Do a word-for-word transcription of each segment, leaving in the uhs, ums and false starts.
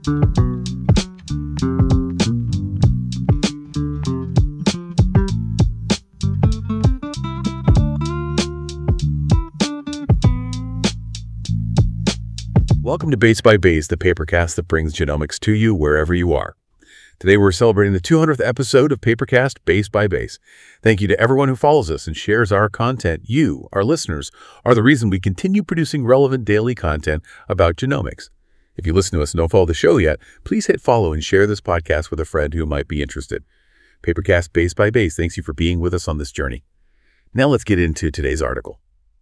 Welcome to Base by Base, the papercast that brings genomics to you wherever you are. Today we're celebrating the two hundredth episode of Papercast Base by Base. Thank you to everyone who follows us and shares our content. You, our listeners, are the reason we continue producing relevant daily content about genomics. If you listen to us and don't follow the show yet, please hit follow and share this podcast with a friend who might be interested. Papercast Base by Base thanks you for being with us on this journey. Now let's get into today's article.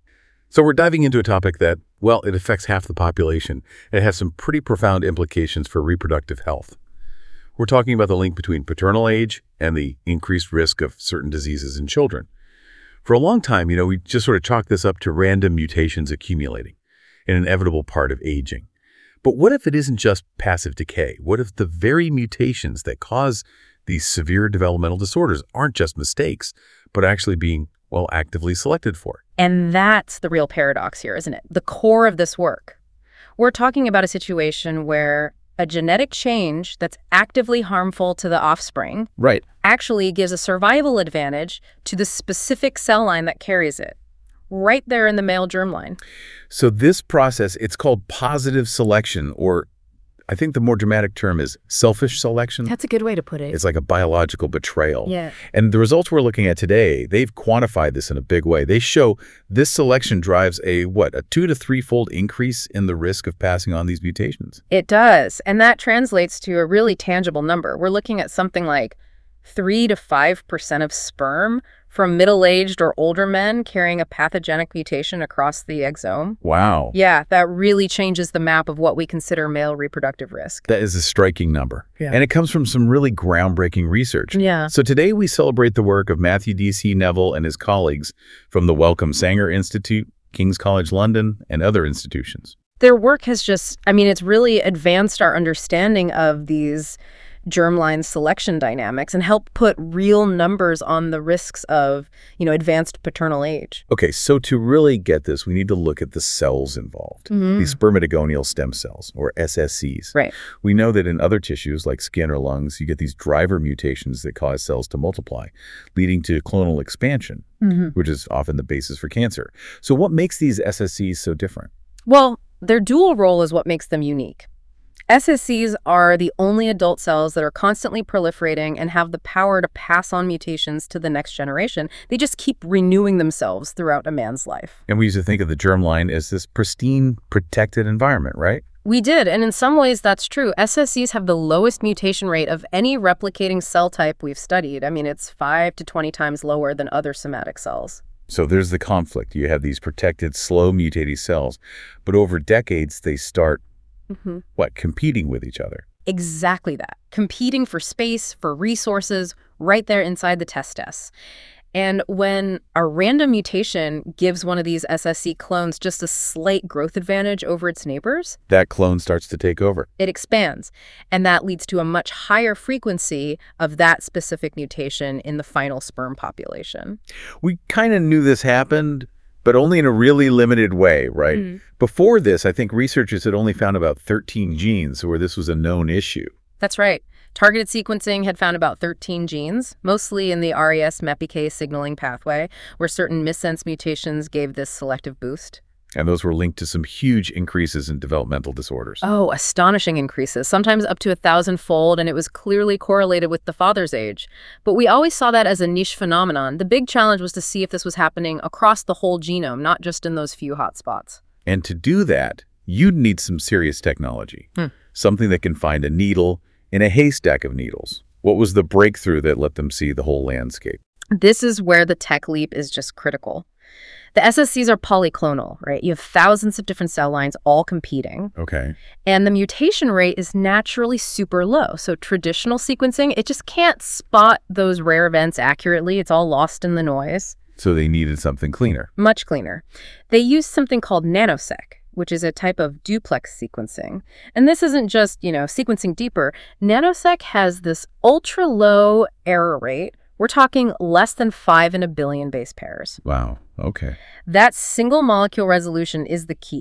So we're diving into a topic that, well, it affects half the population, and it has some pretty profound implications for reproductive health. We're talking about the link between paternal age and the increased risk of certain diseases in children. For a long time, you know, we just sort of chalked this up to random mutations accumulating, an inevitable part of aging. But what if it isn't just passive decay? What if the very mutations that cause these severe developmental disorders aren't just mistakes, but actually being, well, actively selected for? And that's the real paradox here, isn't it? The core of this work. We're talking about a situation where a genetic change that's actively harmful to the offspring right. actually gives a survival advantage to the specific cell line that carries it, right there in the male germline. So this process, it's called positive selection, or I think the more dramatic term is selfish selection. That's a good way to put it. It's like a biological betrayal. Yeah. And the results we're looking at today, they've quantified this in a big way. They show this selection drives a, what, a two to three-fold increase in the risk of passing on these mutations. It does. And that translates to a really tangible number. We're looking at something like three to five percent of sperm from middle-aged or older men carrying a pathogenic mutation across the exome. Wow. Yeah, that really changes the map of what we consider male reproductive risk. That is a striking number. Yeah. And it comes from some really groundbreaking research. Yeah. So today we celebrate the work of Matthew D C Neville and his colleagues from the Wellcome Sanger Institute, King's College London, and other institutions. Their work has just, I mean, it's really advanced our understanding of these germline selection dynamics and help put real numbers on the risks of, you know, advanced paternal age. Okay, so to really get this, we need to look at the cells involved, Mm-hmm. these spermatogonial stem cells, or S S Cs. Right. We know that in other tissues, like skin or lungs, you get these driver mutations that cause cells to multiply, leading to clonal expansion, Mm-hmm. which is often the basis for cancer. So what makes these S S Cs so different? Well, their dual role is what makes them unique. S S Cs are the only adult cells that are constantly proliferating and have the power to pass on mutations to the next generation. They just keep renewing themselves throughout a man's life. And we used to think of the germline as this pristine, protected environment, right? We did, and in some ways that's true. S S Cs have the lowest mutation rate of any replicating cell type we've studied. I mean, it's five to twenty times lower than other somatic cells. So there's the conflict. You have these protected, slow mutating cells, but over decades they start Mm-hmm. what, competing with each other? Exactly that. Competing for space, for resources, right there inside the testes. And when a random mutation gives one of these S S C clones just a slight growth advantage over its neighbors, that clone starts to take over. it expands. And that leads to a much higher frequency of that specific mutation in the final sperm population. We kind of knew this happened, but only in a really limited way, right? Mm. Before this, I think researchers had only found about thirteen genes where this was a known issue. That's right. Targeted sequencing had found about thirteen genes, mostly in the R A S M E P I K signaling pathway, where certain missense mutations gave this selective boost. And those were linked to some huge increases in developmental disorders. Oh, astonishing increases, sometimes up to a thousand-fold, and it was clearly correlated with the father's age. But we always saw that as a niche phenomenon. The big challenge was to see if this was happening across the whole genome, not just in those few hotspots. And to do that, you'd need some serious technology, Hmm. something that can find a needle in a haystack of needles. What was the breakthrough that let them see the whole landscape? This is where the tech leap is just critical. The S S Cs are polyclonal, right? You have thousands of different cell lines all competing. Okay. And the mutation rate is naturally super low. So traditional sequencing, it just can't spot those rare events accurately. It's all lost in the noise. So they needed something cleaner. Much cleaner. They use something called nanosec, which is a type of duplex sequencing. And this isn't just, you know, sequencing deeper. Nanosec has this ultra-low error rate. We're talking less than five in a billion base pairs. Wow. Okay. That single molecule resolution is the key.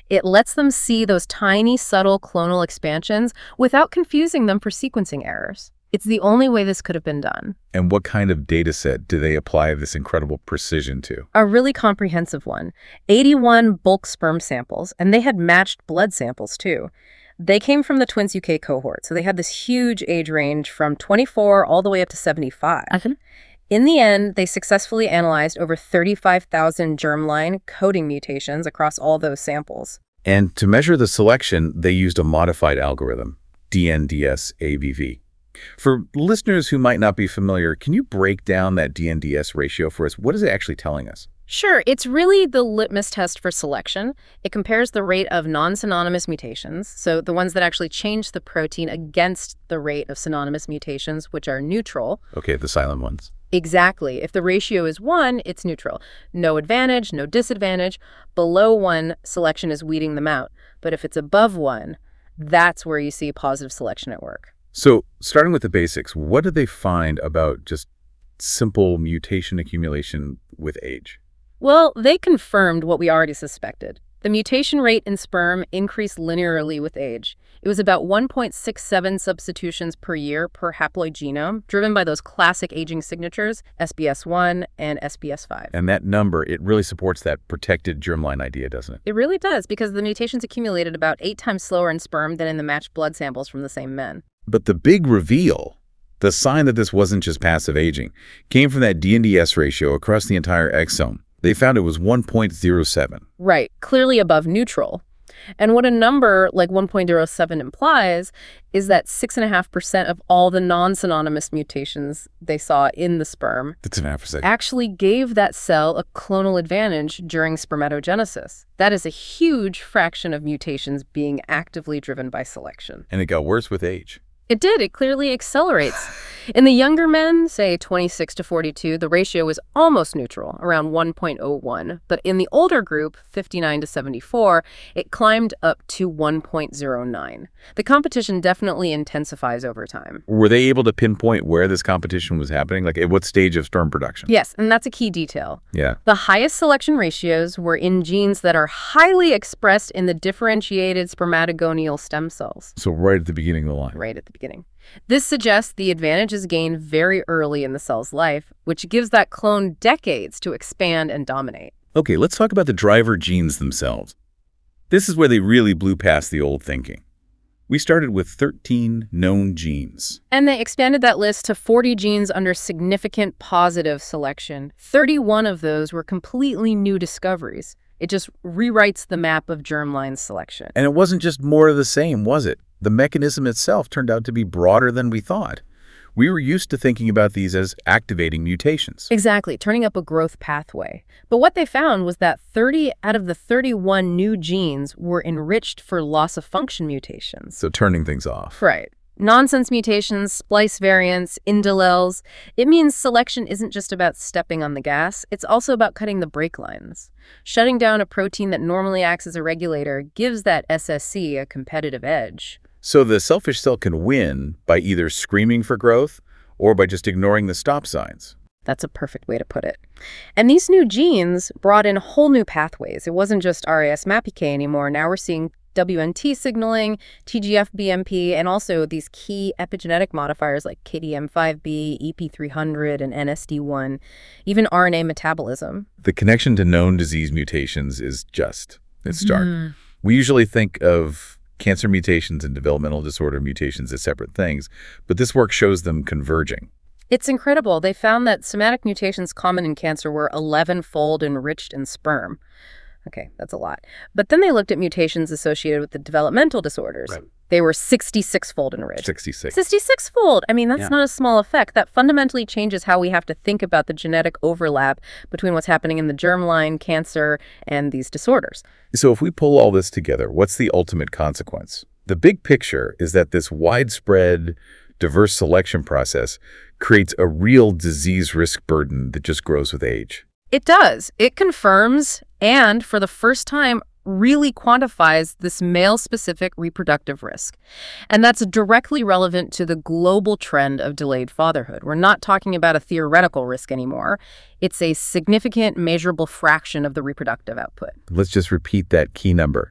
It lets them see those tiny, subtle clonal expansions without confusing them for sequencing errors. It's the only way this could have been done. And what kind of data set do they apply this incredible precision to? A really comprehensive one. eighty-one bulk sperm samples, and they had matched blood samples too. They came from the Twins U K cohort, so they had this huge age range from twenty-four all the way up to seventy-five. Uh-huh. In the end, they successfully analyzed over thirty-five thousand germline coding mutations across all those samples. And to measure the selection, they used a modified algorithm, D N D S A B V. For listeners who might not be familiar, can you break down that D N D S ratio for us? What is it actually telling us? Sure. It's really the litmus test for selection. It compares the rate of non-synonymous mutations, so the ones that actually change the protein, against the rate of synonymous mutations, which are neutral. Okay, the silent ones. Exactly. If the ratio is one, it's neutral. No advantage, no disadvantage. Below one, selection is weeding them out. But if it's above one, that's where you see positive selection at work. So, starting with the basics, what did they find about just simple mutation accumulation with age? Well, they confirmed what we already suspected. The mutation rate in sperm increased linearly with age. It was about one point six seven substitutions per year per haploid genome, driven by those classic aging signatures, S B S one and S B S five. And that number, it really supports that protected germline idea, doesn't it? It really does, because the mutations accumulated about eight times slower in sperm than in the matched blood samples from the same men. But the big reveal, the sign that this wasn't just passive aging, came from that D N D S ratio across the entire exome. They found it was one point zero seven. Right, clearly above neutral. And what a number like one point zero seven implies is that six point five percent of all the non-synonymous mutations they saw in the sperm That's an half percent. actually gave that cell a clonal advantage during spermatogenesis. That is a huge fraction of mutations being actively driven by selection. And it got worse with age. It did. It clearly accelerates. In the younger men, say twenty-six to forty-two, the ratio was almost neutral, around one point zero one. But in the older group, fifty-nine to seventy-four, it climbed up to one point zero nine. The competition definitely intensifies over time. Were they able to pinpoint where this competition was happening? Like at what stage of sperm production? Yes, and that's a key detail. Yeah. The highest selection ratios were in genes that are highly expressed in the differentiated spermatogonial stem cells. So right at the beginning of the line. Right at the beginning. This suggests the advantage is gained very early in the cell's life, which gives that clone decades to expand and dominate. Okay, let's talk about the driver genes themselves. This is where they really blew past the old thinking. We started with thirteen known genes. And they expanded that list to forty genes under significant positive selection. thirty-one of those were completely new discoveries. It just rewrites the map of germline selection. And it wasn't just more of the same, was it? The mechanism itself turned out to be broader than we thought. We were used to thinking about these as activating mutations. Exactly, turning up a growth pathway. But what they found was that thirty out of the thirty-one new genes were enriched for loss-of-function mutations. So turning things off. Right. Nonsense mutations, splice variants, indeleles. It means selection isn't just about stepping on the gas, it's also about cutting the brake lines. Shutting down a protein that normally acts as a regulator gives that S S C a competitive edge. So the selfish cell can win by either screaming for growth or by just ignoring the stop signs. That's a perfect way to put it. And these new genes brought in whole new pathways. It wasn't just R A S M A P K anymore. Now we're seeing W N T signaling, T G F B M P, and also these key epigenetic modifiers like K D M five B, E P three hundred, and N S D one, even R N A metabolism. The connection to known disease mutations is just, it's stark. Mm. We usually think of cancer mutations and developmental disorder mutations as separate things, but this work shows them converging. It's incredible. They found that somatic mutations common in cancer were eleven-fold enriched in sperm. Okay, that's a lot. But then they looked at mutations associated with the developmental disorders. Right. They were sixty-six-fold enriched. sixty-six. sixty-six-fold. I mean, that's Yeah. not a small effect. That fundamentally changes how we have to think about the genetic overlap between what's happening in the germline, cancer, and these disorders. So if we pull all this together, what's the ultimate consequence? The big picture is that this widespread, diverse selection process creates a real disease risk burden that just grows with age. It does. It confirms and, for the first time, really quantifies this male-specific reproductive risk. And that's directly relevant to the global trend of delayed fatherhood. We're not talking about a theoretical risk anymore. It's a significant, measurable fraction of the reproductive output. Let's just repeat that key number.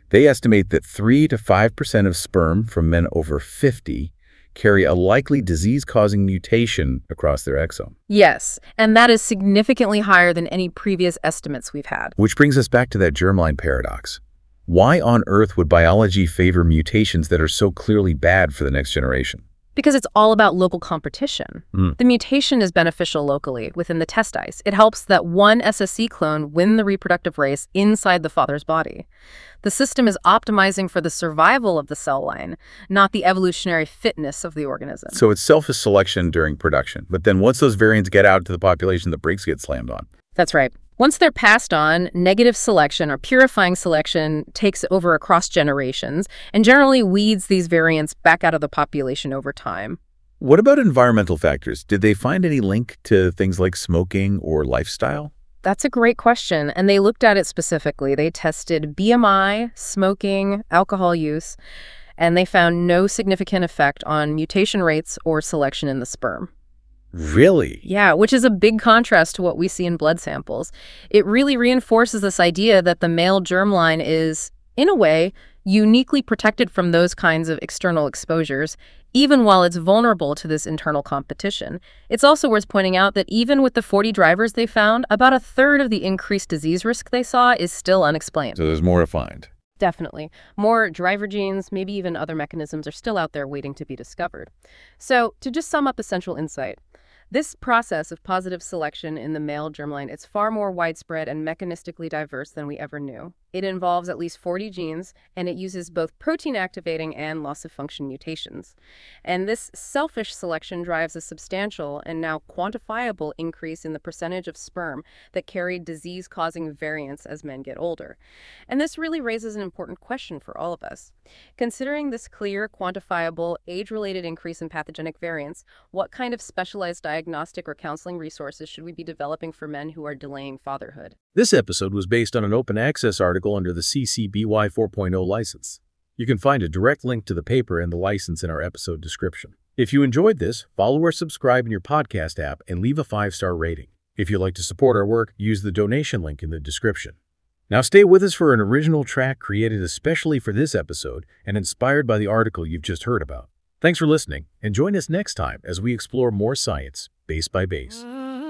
They estimate that three to five percent of sperm from men over fifty carry a likely disease-causing mutation across their exome. Yes, and that is significantly higher than any previous estimates we've had. Which brings us back to that germline paradox. Why on earth would biology favor mutations that are so clearly bad for the next generation? Because it's all about local competition. Mm. The mutation is beneficial locally within the testis. It helps that one S S C clone win the reproductive race inside the father's body. The system is optimizing for the survival of the cell line, not the evolutionary fitness of the organism. So it's selfish selection during production, but then once those variants get out to the population, the brakes get slammed on. That's right. Once they're passed on, negative selection or purifying selection takes over across generations and generally weeds these variants back out of the population over time. What about environmental factors? Did they find any link to things like smoking or lifestyle? That's a great question, and they looked at it specifically. They tested B M I, smoking, alcohol use, and they found no significant effect on mutation rates or selection in the sperm. Really? Yeah, which is a big contrast to what we see in blood samples. It really reinforces this idea that the male germline is, in a way, uniquely protected from those kinds of external exposures, even while it's vulnerable to this internal competition. It's also worth pointing out that even with the forty drivers they found, about a third of the increased disease risk they saw is still unexplained. So there's more to find. Definitely. More driver genes, maybe even other mechanisms are still out there waiting to be discovered. So, to just sum up the central insight, this process of positive selection in the male germline is far more widespread and mechanistically diverse than we ever knew. It involves at least forty genes, and it uses both protein-activating and loss-of-function mutations. And this selfish selection drives a substantial and now quantifiable increase in the percentage of sperm that carry disease-causing variants as men get older. And this really raises an important question for all of us. Considering this clear, quantifiable, age-related increase in pathogenic variants, what kind of specialized diagnostic or counseling resources should we be developing for men who are delaying fatherhood? This episode was based on an open access article under the C C B Y four point oh license. You can find a direct link to the paper and the license in our episode description. If you enjoyed this, follow or subscribe in your podcast app and leave a five-star rating. If you'd like to support our work, use the donation link in the description. Now stay with us for an original track created especially for this episode and inspired by the article you've just heard about. Thanks for listening, and join us next time as we explore more science, base by base.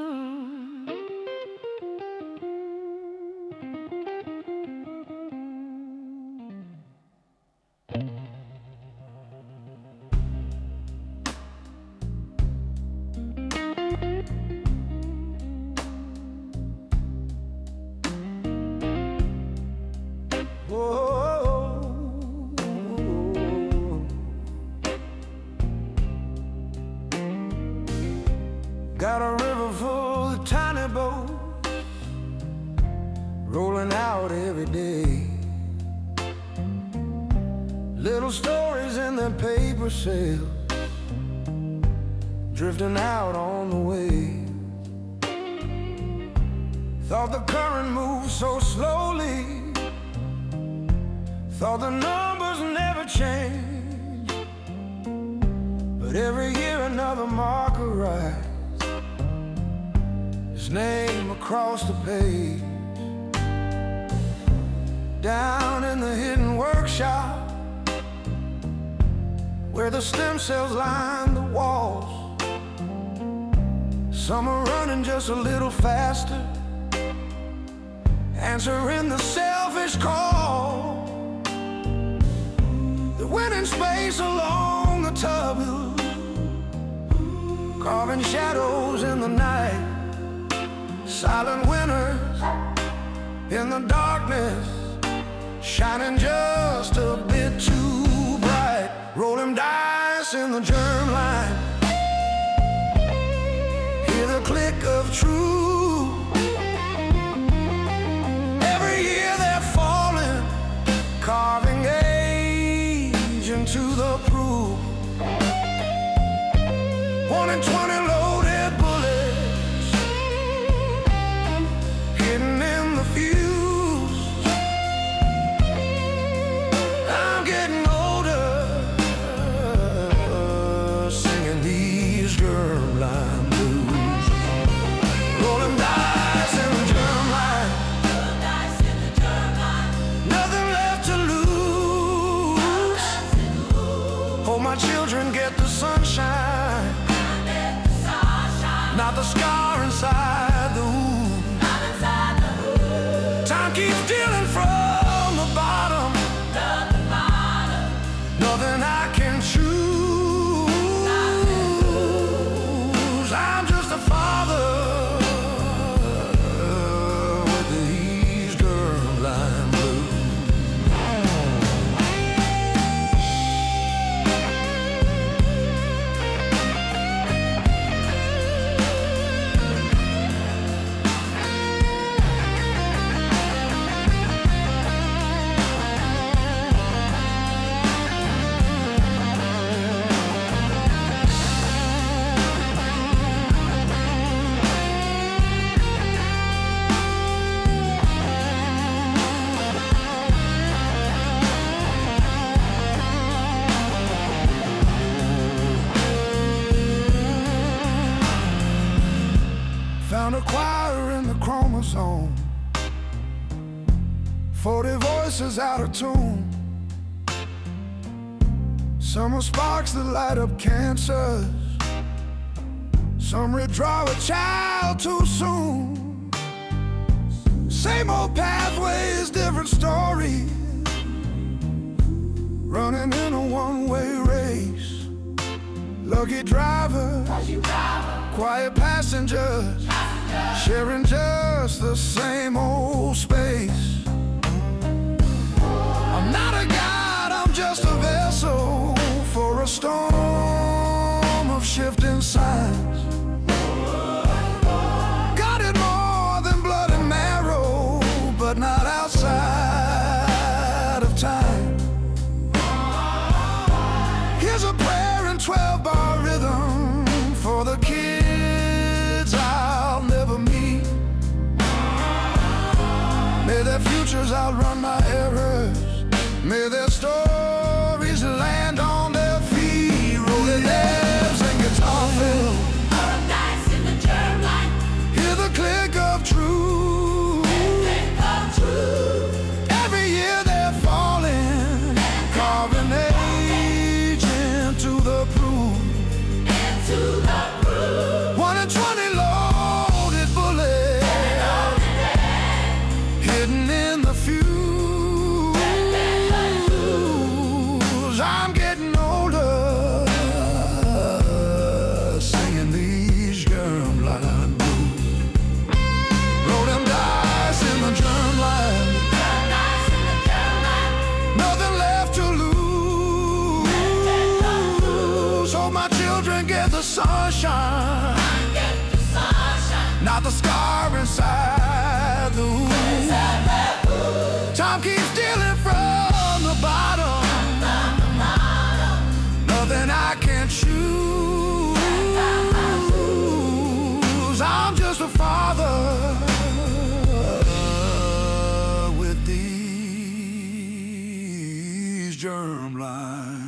Got a river full of tiny boats rolling out every day. Little stories in their paper sails drifting out on the waves. Thought the current moved so slowly, thought the numbers never change. But every year another marker rises, his name across the page. Down in the hidden workshop where the stem cells line the walls, some are running just a little faster, answering the selfish call. They're winning space along the tubule, carving shadows in the night. Silent winners in the darkness, shining just a bit too bright. Rolling dice in the germline, hear the click of truth. Every year they're falling, carving age into the proof. One in twenty loaded bullets hidden in the fuse. I'm getting older, singing these germline blues. Rolling dice in the germline, nothing left to lose. zone. Forty voices out of tune. Some are sparks that light up cancers. Some redraw a child too soon. Same old pathways, different stories. Running in a one-way race. Lucky drivers, quiet passengers, sharing just the same old space. I'm not a god, I'm just a vessel for a storm of shifting signs. Got it more than blood and marrow, but not outside of time. Here's a prayer in twelve-bar rhythm for the kids I'll never meet. May their futures outrun my errors. May their stories land on their feet. Rolling labs and guitar fill. Paradise in the germline. Hear the click of truth. Click of truth. Every year they're falling, carving age into the proof. Into the proof. One in twenty loaded bullets, hidden in the fuse. I'm getting older, singing these germline blues. Rolling dice in the germline. Nothing left to lose. So my children get the sunshine, not the scar inside the wound. Time keeps stealing from the bottom. Nothing I can choose. I'm just a father with these germlines.